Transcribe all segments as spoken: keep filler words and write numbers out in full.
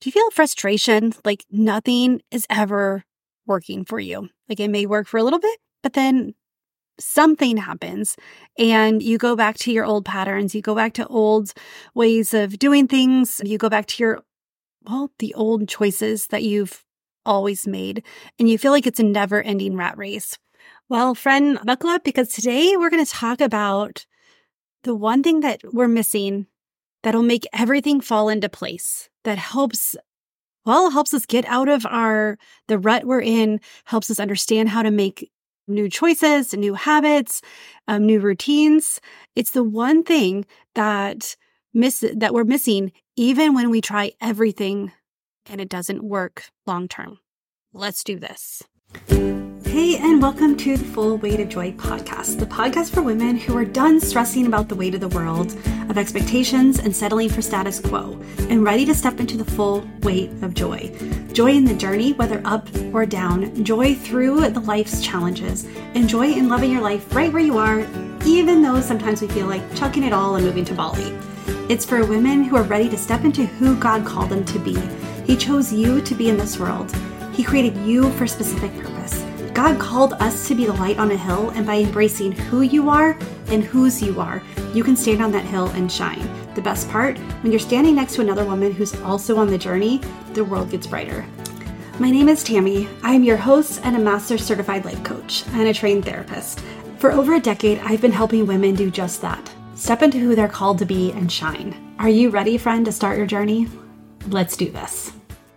Do you feel frustration? Like nothing is ever working for you. Like it may work for a little bit, but then something happens and you go back to your old patterns. You go back to old ways of doing things. You go back to your, well, the old choices that you've always made. And you feel like it's a never ending rat race. Well, friend, buckle up because today we're going to talk about the one thing that we're missing that'll make everything fall into place, that helps, well, helps us get out of our, the rut we're in, helps us understand how to make new choices, new habits, um, new routines. It's the one thing that miss that we're missing even when we try everything and it doesn't work long term. Let's do this. Hey, and welcome to the Full Weight of Joy podcast, the podcast for women who are done stressing about the weight of the world, of expectations and settling for status quo, and ready to step into the full weight of joy. Joy in the journey, whether up or down, joy through the life's challenges, and joy in loving your life right where you are, even though sometimes we feel like chucking it all and moving to Bali. It's for women who are ready to step into who God called them to be. He chose you to be in this world. He created you for a specific purpose. God called us to be the light on a hill, and by embracing who you are and whose you are, you can stand on that hill and shine. The best part, when you're standing next to another woman who's also on the journey, the world gets brighter. My name is Tammy. I am your host and a master certified life coach and a trained therapist. For over a decade, I've been helping women do just that. Step into who they're called to be and shine. Are you ready, friend, to start your journey? Let's do this.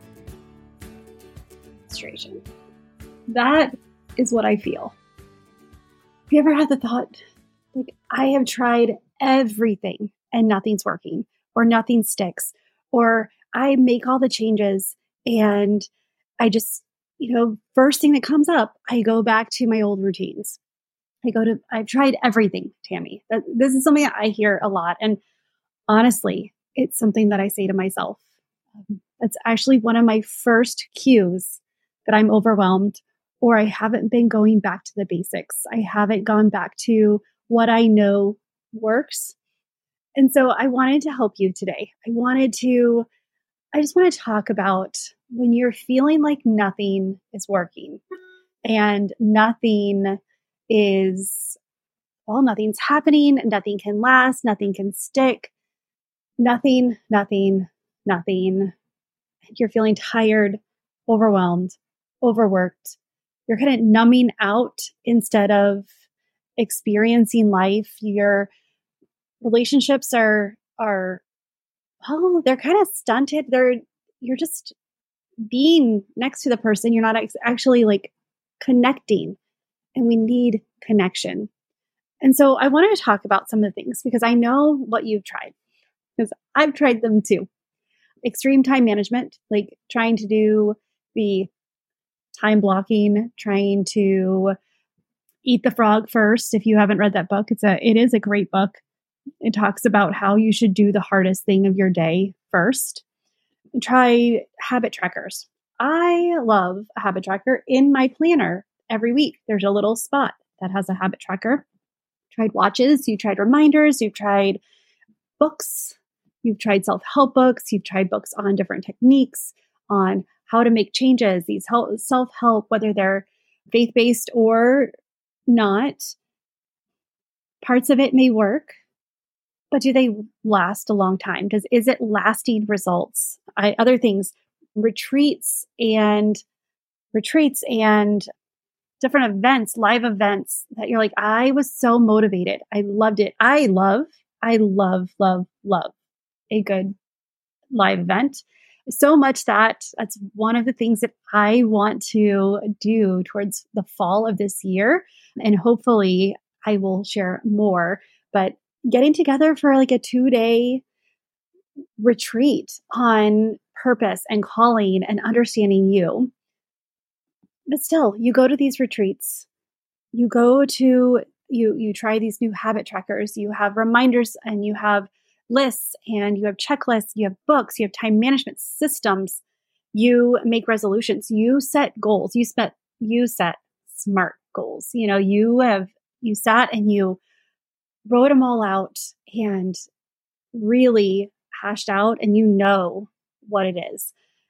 Frustration. That is what I feel. Have you ever had the thought, like, I have tried everything and nothing's working, or nothing sticks, or I make all the changes and I just, you know, first thing that comes up, I go back to my old routines. I go to, I've tried everything, Tammy. That, this is something that I hear a lot. And honestly, it's something that I say to myself. Um, it's actually one of my first cues that I'm overwhelmed, or I haven't been going back to the basics. I haven't gone back to what I know works. And so I wanted to help you today. I wanted to, I just want to talk about when you're feeling like nothing is working and nothing is, well, nothing's happening, nothing can last, nothing can stick, nothing, nothing, nothing. You're feeling tired, overwhelmed, overworked. You're kind of numbing out instead of experiencing life. Your relationships are, are, well, they're kind of stunted. They're, you're just being next to the person. You're not ex- actually like connecting, and we need connection. And so I wanted to talk about some of the things because I know what you've tried, because I've tried them too. Extreme time management, like trying to do the time blocking, trying to eat the frog first. If you haven't read that book, it's a, it is a great book. It talks about how you should do the hardest thing of your day first. Try habit trackers. I love a habit tracker in my planner every week. There's a little spot that has a habit tracker. Tried watches, you tried reminders, you've tried books, you've tried self-help books, you've tried books on different techniques, on how to make changes, these help, self-help, whether they're faith-based or not. Parts of it may work, but do they last a long time? Does is it lasting results? I, other things, retreats and retreats and different events, live events that you're like, I was so motivated. I loved it. I love, I love, love, love a good live event. So much that that's one of the things that I want to do towards the fall of this year. And hopefully I will share more, but getting together for like a two day retreat on purpose and calling and understanding you. But still, you go to these retreats, you go to, you, you try these new habit trackers, you have reminders and you have lists and you have checklists, you have books, you have time management systems, you make resolutions, you set goals, you set, you set smart goals. You know, you have, you sat and you wrote them all out and really hashed out, and you know what it is.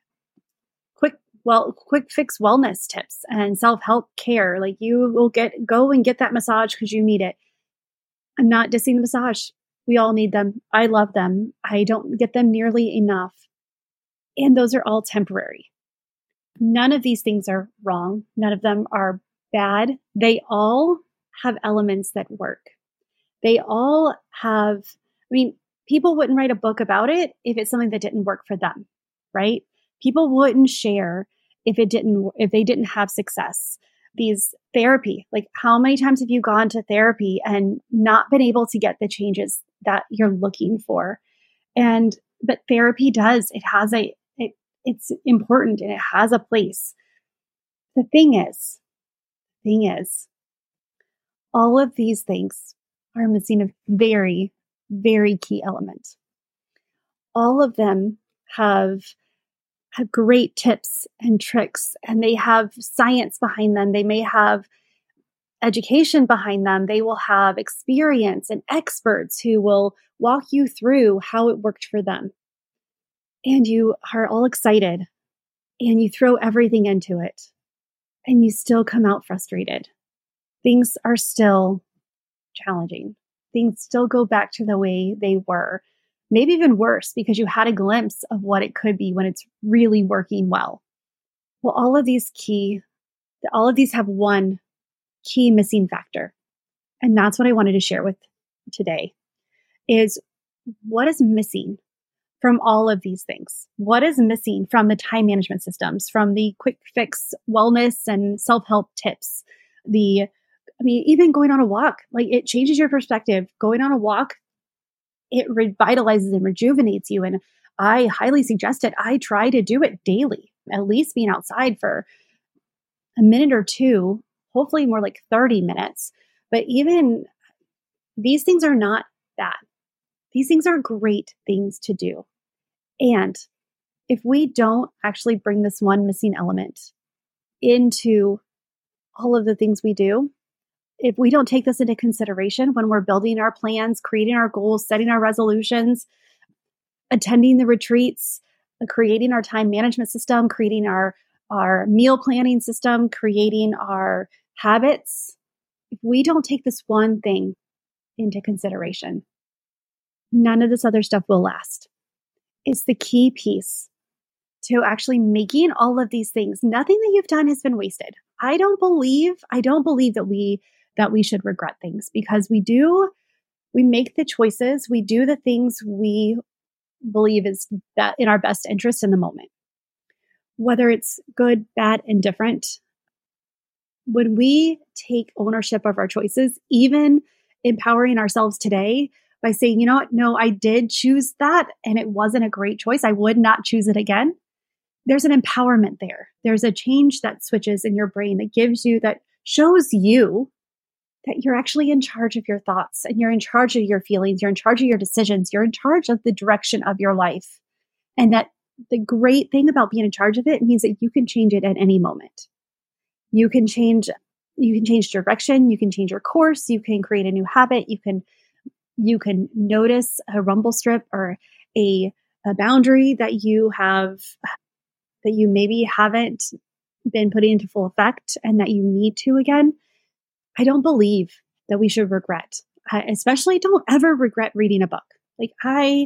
well, quick fix wellness tips and self-help care. Like you will get, go and get that massage because you need it. I'm not dissing the massage. We all need them. I love them. I don't get them nearly enough. And those are all temporary. None of these things are wrong. None of them are bad. They all have elements that work. They all have, I mean, people wouldn't write a book about it if it's something that didn't work for them, right? People wouldn't share if it didn't, if they didn't have success. These therapy, like how many times have you gone to therapy and not been able to get the changes that you're looking for? And, but therapy does, it has a, it, it's important and it has a place. The thing is, thing is, all of these things are missing a very, very key element. All of them have, have great tips and tricks, and they have science behind them. They may have education behind them. They will have experience and experts who will walk you through how it worked for them. And you are all excited and you throw everything into it and you still come out frustrated. Things are still challenging. Things still go back to the way they were, maybe even worse because you had a glimpse of what it could be when it's really working well. Well, all of these key, all of these have one key missing factor. And that's what I wanted to share with today is what is missing from all of these things? What is missing from the time management systems, from the quick fix wellness and self-help tips? The, I mean, even going on a walk, like it changes your perspective. Going on a walk, it revitalizes and rejuvenates you. And I highly suggest it. I try to do it daily, at least being outside for a minute or two, hopefully more like thirty minutes. But even these things are not bad. These things are great things to do. And if we don't actually bring this one missing element into all of the things we do, if we don't take this into consideration when we're building our plans, creating our goals, setting our resolutions, attending the retreats, creating our time management system, creating our, our meal planning system, creating our habits, if we don't take this one thing into consideration, none of this other stuff will last. It's the key piece to actually making all of these things. Nothing that you've done has been wasted. I don't believe, I don't believe that we, that we should regret things because we do, we make the choices, we do the things we believe is that in our best interest in the moment. Whether it's good, bad, indifferent, when we take ownership of our choices, even empowering ourselves today by saying, you know what, no, I did choose that and it wasn't a great choice. I would not choose it again. There's an empowerment there. There's a change that switches in your brain that gives you, that shows you that you're actually in charge of your thoughts and you're in charge of your feelings. You're in charge of your decisions. You're in charge of the direction of your life. And that the great thing about being in charge of it means that you can change it at any moment. You can change, you can change direction. You can change your course. You can create a new habit. You can, you can notice a rumble strip or a, a boundary that you have, that you maybe haven't been putting into full effect and that you need to again. I don't believe that we should regret. I especially don't ever regret reading a book. Like I,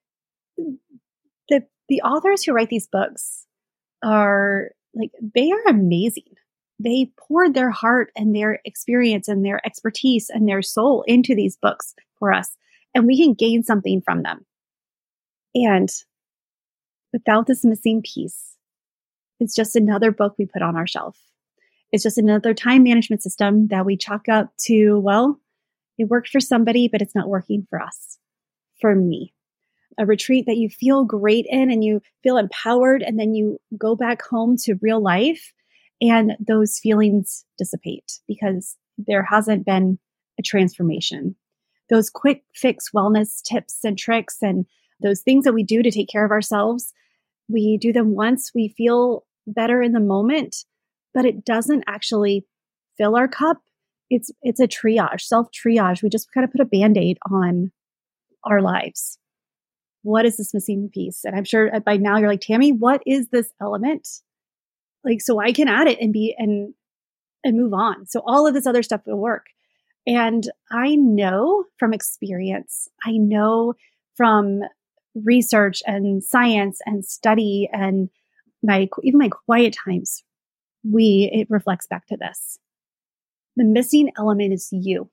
the, the authors who write these books are like, they are amazing. They poured their heart and their experience and their expertise and their soul into these books for us. And we can gain something from them. And without this missing piece, it's just another book we put on our shelf. It's just another time management system that we chalk up to, well, it worked for somebody, but it's not working for us, for me. A retreat that you feel great in and you feel empowered, and then you go back home to real life and those feelings dissipate because there hasn't been a transformation. Those quick fix wellness tips and tricks and those things that we do to take care of ourselves, we do them once, we feel better in the moment, but it doesn't actually fill our cup. It's it's a triage, self-triage. We just kind of put a Band-Aid on our lives. What is this missing piece? And I'm sure by now you're like, Tammy, what is this element Like, so I can add it and be, and, and move on. So all of this other stuff will work. And I know from experience, I know from research and science and study and my, even my quiet times, we, it reflects back to this. The missing element is you.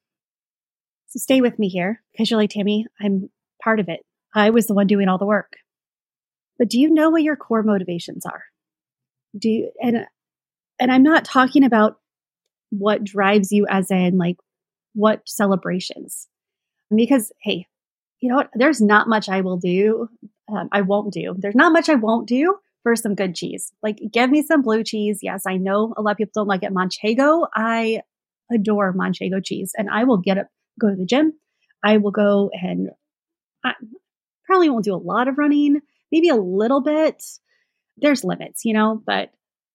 So stay with me here, because you're like, Tammy, I'm part of it. I was the one doing all the work. But do you know what your core motivations are? Do you, and, and I'm not talking about what drives you as in like what celebrations, because, hey, you know what? There's not much I will do. Um, I won't do. There's not much I won't do for some good cheese. Like, give me some blue cheese. Yes, I know a lot of people don't like it. Manchego. I adore Manchego cheese, and I will get up, go to the gym. I will go and I probably won't do a lot of running, maybe a little bit. There's limits, you know, but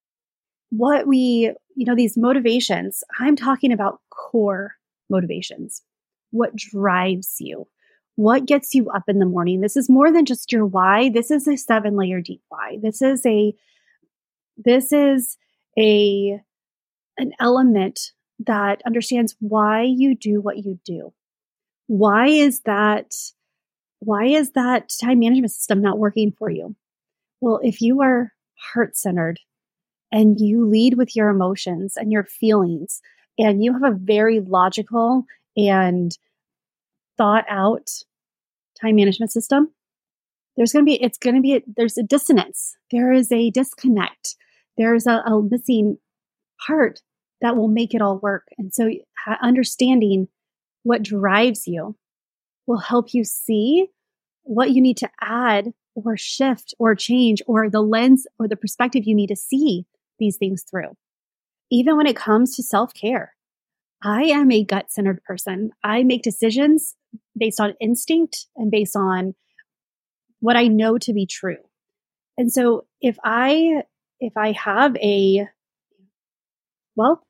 what we, you know, these motivations, I'm talking about core motivations. What drives you? What gets you up in the morning? This is more than just your why. This is a seven layer deep why. This is a, this is a, an element that understands why you do what you do. Why is that, why is that time management system not working for you? Well, if you are heart-centered and you lead with your emotions and your feelings, and you have a very logical and thought out time management system, there's going to be, it's going to be, a, there's a dissonance. There is a disconnect. There's a, a missing part that will make it all work. And so understanding what drives you will help you see what you need to add or shift or change, or the lens or the perspective you need to see these things through. Even when it comes to self-care, I am a gut-centered person. I make decisions based on instinct and based on what I know to be true. And so if I, if I have a, well,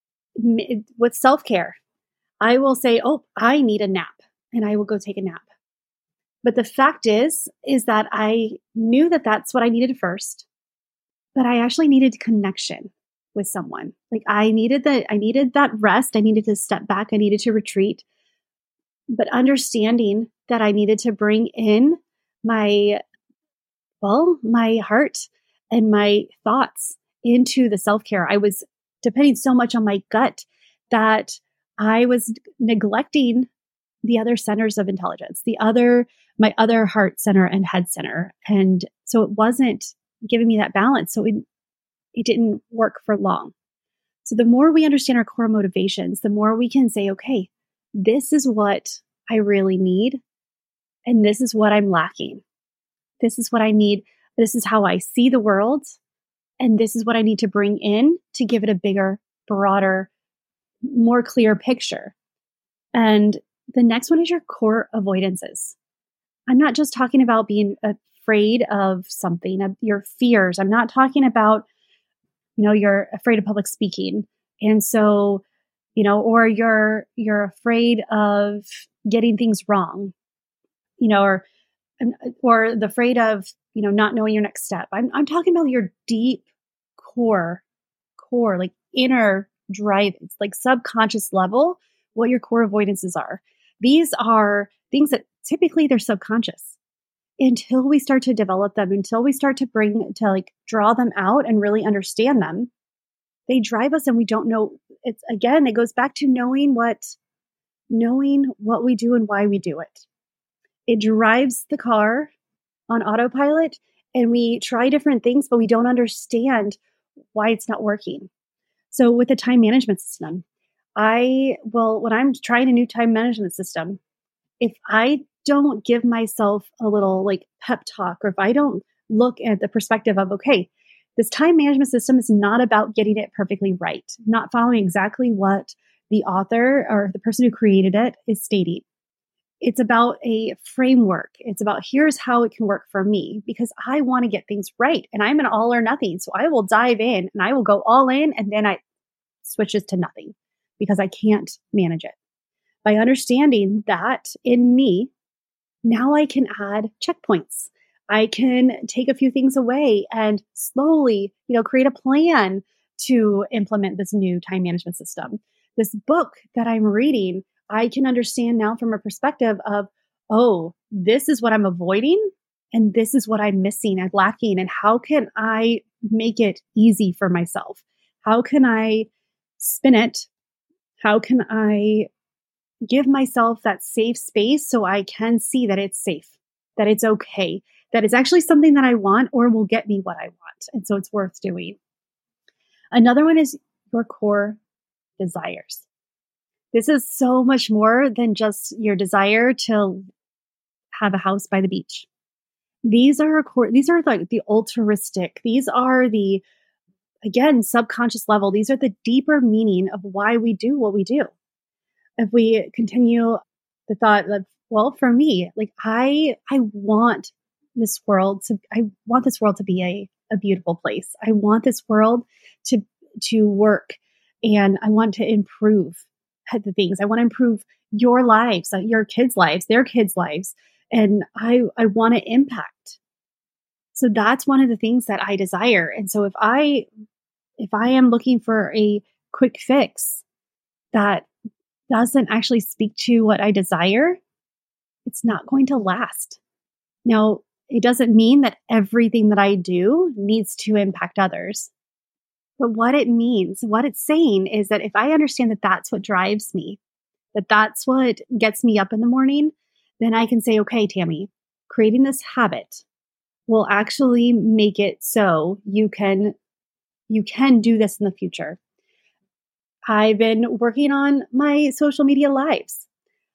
with self-care, I will say, oh, I need a nap, and I will go take a nap. But the fact is, is that I knew that that's what I needed first, but I actually needed connection with someone. Like I needed that, I needed that rest. I needed to step back. I needed to retreat, but understanding that I needed to bring in my, well, my heart and my thoughts into the self-care. I was depending so much on my gut that I was neglecting the other centers of intelligence, the other, my other heart center and head center. And so it wasn't giving me that balance. So it, it didn't work for long. So the more we understand our core motivations, the more we can say, okay, this is what I really need. And this is what I'm lacking. This is what I need. This is how I see the world. And this is what I need to bring in to give it a bigger, broader, more clear picture. And the next one is your core avoidances. I'm not just talking about being afraid of something, of your fears. I'm not talking about, you know, you're afraid of public speaking. And so, you know, or you're, you're afraid of getting things wrong, you know, or, or the afraid of, you know, not knowing your next step. I'm, I'm talking about your deep core, core, like inner drive. It's like subconscious level, what your core avoidances are. These are things that typically they're subconscious until we start to develop them, until we start to bring, to like draw them out and really understand them. They drive us and we don't know. It's again, it goes back to knowing what, knowing what we do and why we do it. It drives the car on autopilot and we try different things, but we don't understand why it's not working. So with the time management system, I will, when I'm trying a new time management system, if I don't give myself a little like pep talk, or if I don't look at the perspective of, okay, this time management system is not about getting it perfectly right, not following exactly what the author or the person who created it is stating. It's about a framework. It's about here's how it can work for me because I want to get things right and I'm an all or nothing. So I will dive in and I will go all in and then I switches to nothing because I can't manage it. By understanding that in me, now I can add checkpoints. I can take a few things away and slowly, you know, create a plan to implement this new time management system. This book that I'm reading, I can understand now from a perspective of, oh, this is what I'm avoiding and this is what I'm missing and lacking. And how can I make it easy for myself? How can I spin it? How can I give myself that safe space so I can see that it's safe, that it's okay, that it's actually something that I want or will get me what I want. And so it's worth doing. Another one is your core desires. This is so much more than just your desire to have a house by the beach. These are core, these are like the altruistic. These are the, again, subconscious level. These are the deeper meaning of why we do what we do. If we continue the thought of, well, for me, like I, I want this world to, I want this world to be a, a beautiful place. I want this world to, to work, and I want to improve the things. I want to improve your lives, your kids' lives, their kids' lives. And I, I want to impact. So that's one of the things that I desire. And so if I, if I am looking for a quick fix that doesn't actually speak to what I desire, it's not going to last. Now, it doesn't mean that everything that I do needs to impact others. But what it means, what it's saying is that if I understand that that's what drives me, that that's what gets me up in the morning, then I can say, okay, Tammy, creating this habit will actually make it so you can, you can do this in the future. I've been working on my social media lives.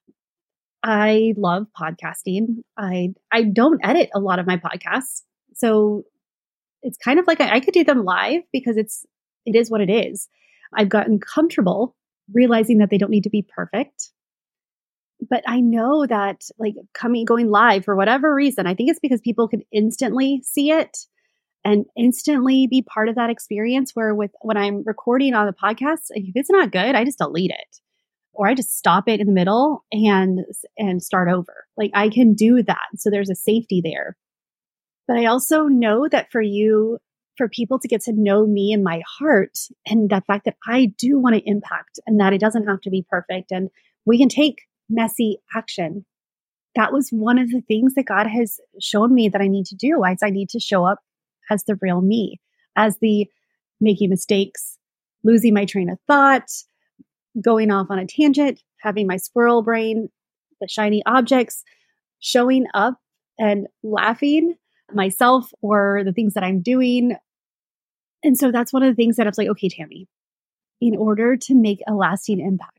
I love podcasting. I I don't edit a lot of my podcasts. So it's kind of like I, I could do them live because it's it is what it is. I've gotten comfortable realizing that they don't need to be perfect. But I know that like coming going live for whatever reason, I think it's because people can instantly see it and instantly be part of that experience, where with when I'm recording on the podcast, if it's not good, I just delete it. Or I just stop it in the middle and and start over. Like I can do that. So there's a safety there. But I also know that for you, for people to get to know me and my heart, and the fact that I do want to impact and that it doesn't have to be perfect and we can take messy action. That was one of the things that God has shown me that I need to do. I, I need to show up as the real me, as the making mistakes, losing my train of thought, going off on a tangent, having my squirrel brain, the shiny objects, showing up and laughing myself or the things that I'm doing. And so that's one of the things that I was like, okay, Tammy, in order to make a lasting impact,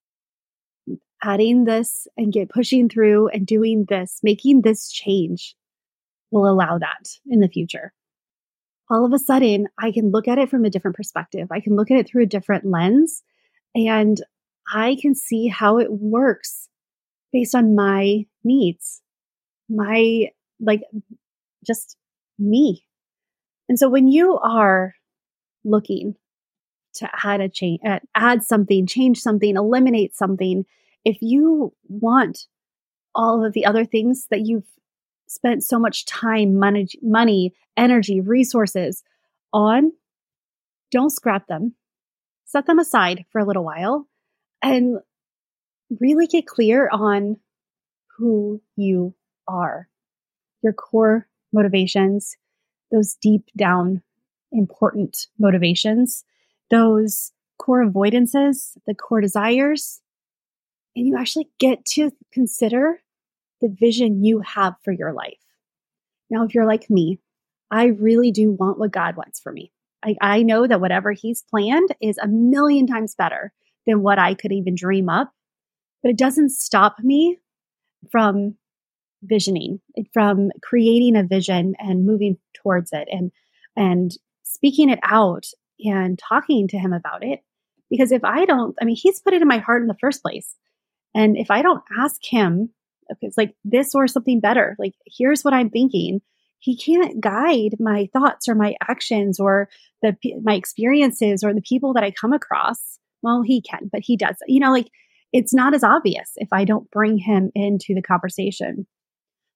adding this and get pushing through and doing this, making this change will allow that in the future. All of a sudden, I can look at it from a different perspective. I can look at it through a different lens. And I can see how it works based on my needs, my, like, just me. And so when you are looking to add a change, add something, change something, eliminate something, if you want all of the other things that you've spent so much time, money, money, energy, resources on, don't scrap them. Set them aside for a little while and really get clear on who you are, your core motivations, those deep down important motivations, those core avoidances, the core desires, and you actually get to consider the vision you have for your life. Now, if you're like me, I really do want what God wants for me. I, I know that whatever He's planned is a million times better than what I could even dream up, but it doesn't stop me from visioning, from creating a vision and moving towards it and, and speaking it out and talking to Him about it. Because if I don't, I mean, He's put it in my heart in the first place. And if I don't ask Him, okay, it's like this or something better, like here's what I'm thinking, He can't guide my thoughts or my actions or the my experiences or the people that I come across. Well, He can, but He does. You know, like it's not as obvious if I don't bring Him into the conversation.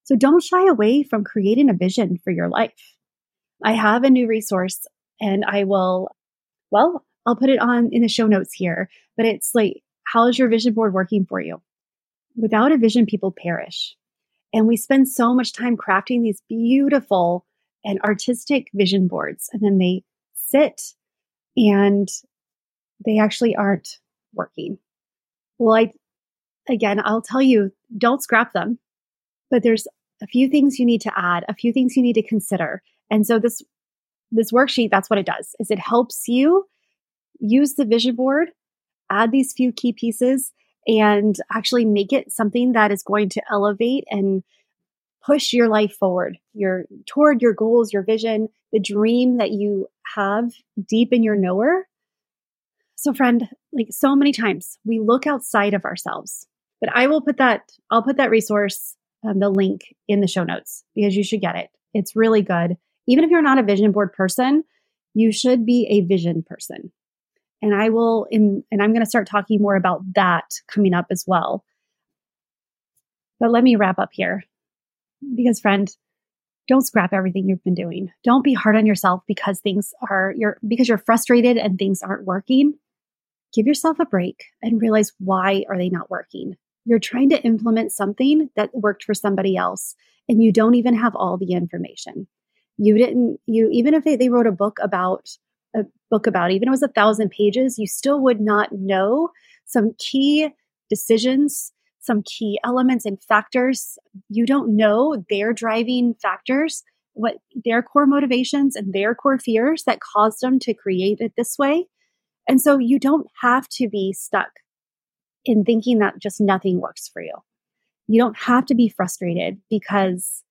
So don't shy away from creating a vision for your life. I have a new resource and I will, well, I'll put it on in the show notes here, but it's like, how is your vision board working for you? Without a vision, people perish. And we spend so much time crafting these beautiful and artistic vision boards, and then they sit and they actually aren't working. Well, I, again, I'll tell you, don't scrap them, but there's a few things you need to add, a few things you need to consider. And so this, this worksheet, that's what it does, is it helps you use the vision board, add these few key pieces, and actually make it something that is going to elevate and push your life forward, your toward your goals, your vision, the dream that you have deep in your knower. So friend, like so many times we look outside of ourselves, but I will put that, I'll put that resource, um, the link in the show notes because you should get it. It's really good. Even if you're not a vision board person, you should be a vision person. And I will, in, and I'm going to start talking more about that coming up as well. But let me wrap up here because friend, don't scrap everything you've been doing. Don't be hard on yourself because things are, you're, because you're frustrated and things aren't working. Give yourself a break and realize, why are they not working? You're trying to implement something that worked for somebody else and you don't even have all the information. You didn't, you, even if they, they wrote a book about a book about, even if it was a thousand pages, you still would not know some key decisions, some key elements and factors. You don't know their driving factors, what their core motivations and their core fears that caused them to create it this way. And so you don't have to be stuck in thinking that just nothing works for you. You don't have to be frustrated because,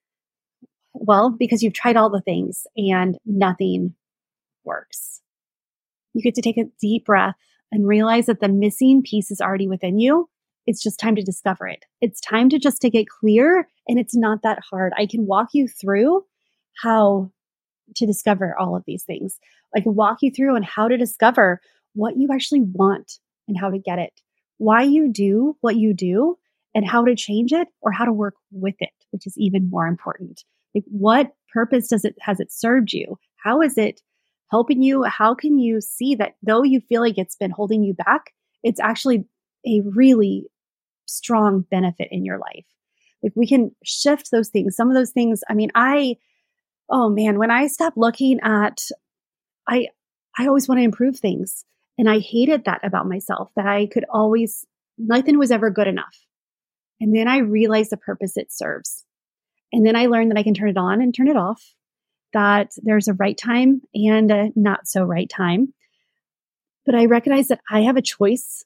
well, because you've tried all the things and nothing works. You get to take a deep breath and realize that the missing piece is already within you. It's just time to discover it. It's time to just to get clear, and it's not that hard. I can walk you through how to discover all of these things. I can walk you through on how to discover what you actually want and how to get it, why you do what you do, and how to change it or how to work with it, which is even more important. Like, what purpose does it has it served you? How is it helping you? How can you see that though you feel like it's been holding you back, it's actually a really strong benefit in your life? Like, we can shift those things. Some of those things, I mean, I, oh man, when I stopped looking at, I, I always want to improve things. And I hated that about myself, that I could always, nothing was ever good enough. And then I realized the purpose it serves. And then I learned that I can turn it on and turn it off, that there's a right time and a not so right time. But I recognize that I have a choice.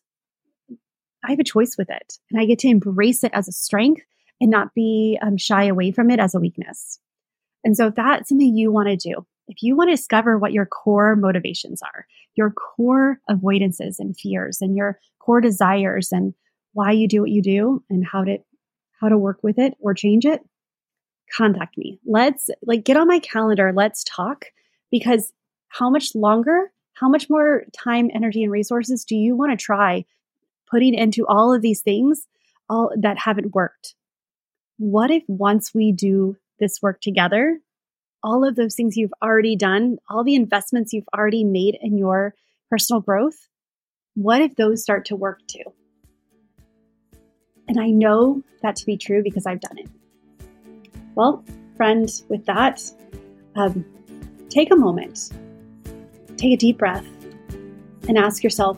I have a choice with it, and I get to embrace it as a strength and not be um, shy away from it as a weakness. And so if that's something you want to do, if you want to discover what your core motivations are, your core avoidances and fears and your core desires and why you do what you do and how to, how to work with it or change it, contact me. Let's like get on my calendar. Let's talk, because how much longer, how much more time, energy, and resources do you want to try putting into all of these things all that haven't worked? What if once we do this work together, all of those things you've already done, all the investments you've already made in your personal growth, what if those start to work too? And I know that to be true because I've done it. Well, friend, with that, um, take a moment, take a deep breath, and ask yourself,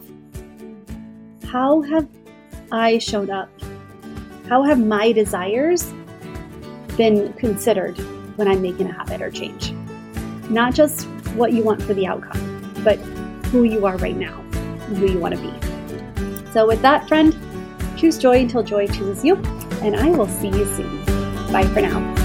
how have I shown up? How have my desires been considered when I'm making a habit or change? Not just what you want for the outcome, but who you are right now and who you want to be. So with that, friend, choose joy until joy chooses you, and I will see you soon. Bye for now.